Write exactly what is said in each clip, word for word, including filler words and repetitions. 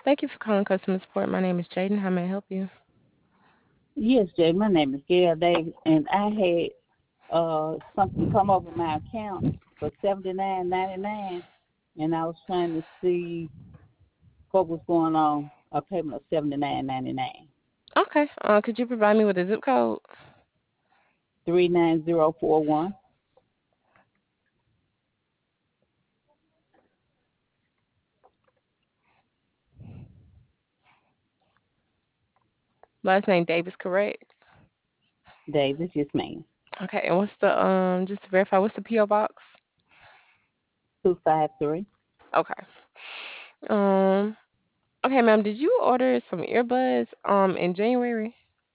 Thank you for calling customer support. My name is Jaden. How may I help you? Yes, Jay. My name is Gail Davis, and I had uh something come over my account for seventy nine ninety nine, and I was trying to see what was going on. A payment of seventy nine ninety nine. Okay. Uh, could you provide me with a zip code? Three nine zero four one. Last name Davis, correct? Davis, yes, ma'am. Okay. And what's the um? Just to verify, what's the P O box? Two five three. Okay. Um. Okay, ma'am. Did you order some earbuds um in January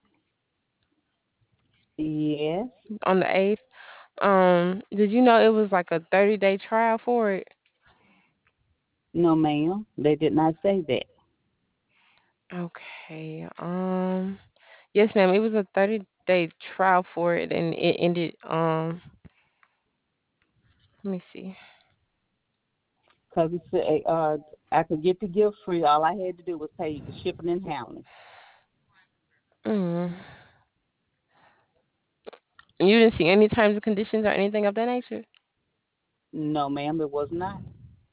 Yes. on the eighth? Um. Did you know it was like a thirty day trial for it? No, ma'am. They did not say that. Okay. Um. Yes, ma'am. It was a thirty day trial for it, and it ended. Um. Let me see. Cause it said uh I could get the gift free. All I had to do was pay the shipping and handling. Mm. You didn't see any terms and conditions or anything of that nature? No, ma'am, it was not.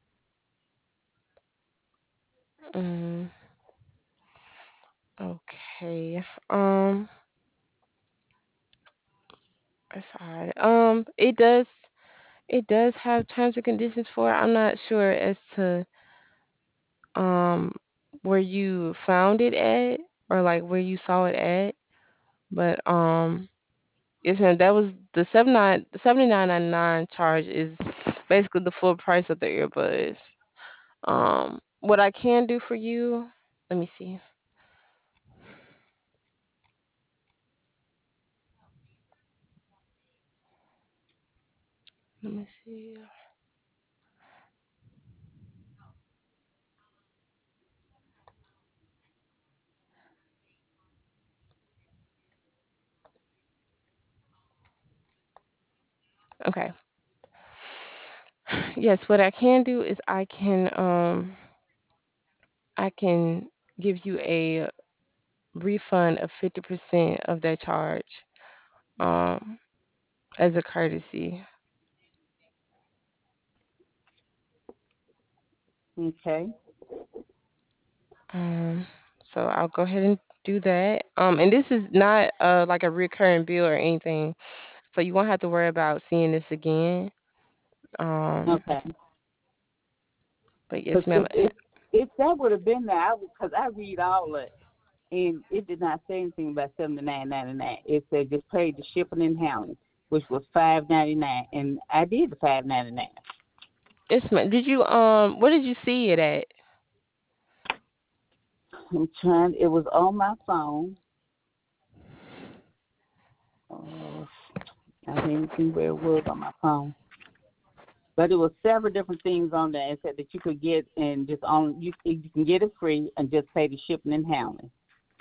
Mm, okay. Um, that's odd. Um, it does it does have terms and conditions for it. I'm not sure as to um where you found it at or like where you saw it at, but um yes ma'am, that was the seven nine the seventy nine ninety nine charge is basically the full price of the earbuds. Um, what I can do for you, let me see. Let me see. Okay. Yes, what I can do is I can um I can give you a refund of fifty percent of that charge um as a courtesy. Okay. Um so I'll go ahead and do that. Um and this is not uh like a recurring bill or anything. So you won't have to worry about seeing this again. Um Okay. but Because yes ma'am. if, if if that would have been there, I because I read all of it, and it did not say anything about seventy nine ninety nine. It said just paid the shipping and handling, which was five ninety nine, and I did the five ninety nine. Yes ma'am. Did you um where did you see it at? I'm trying. It was on my phone. Oh, I can't even think where it was on my phone. But it was several different things on there. It said that you could get and just on you you can get it free and just pay the shipping and handling.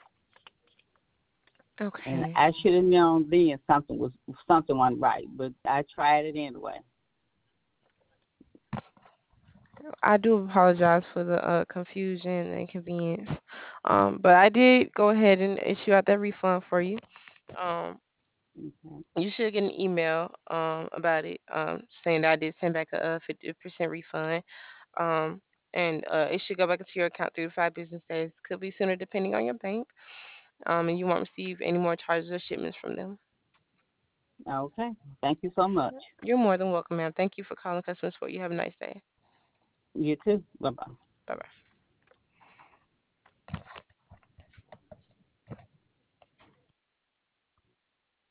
And Okay. I should have known then something was something wasn't right, but I tried it anyway. I do apologize for the uh, confusion and inconvenience. Um, but I did go ahead and issue out that refund for you. Um, Okay. you should get an email um, about it um, saying that I did send back a, uh fifty percent refund. Um, and uh, it should go back into your account three to five business days. Could be sooner depending on your bank. Um, and you won't receive any more charges or shipments from them. Okay. Thank you so much. You're more than welcome, ma'am. Thank you for calling customer support. You have a nice day. You too. Bye bye. Bye bye.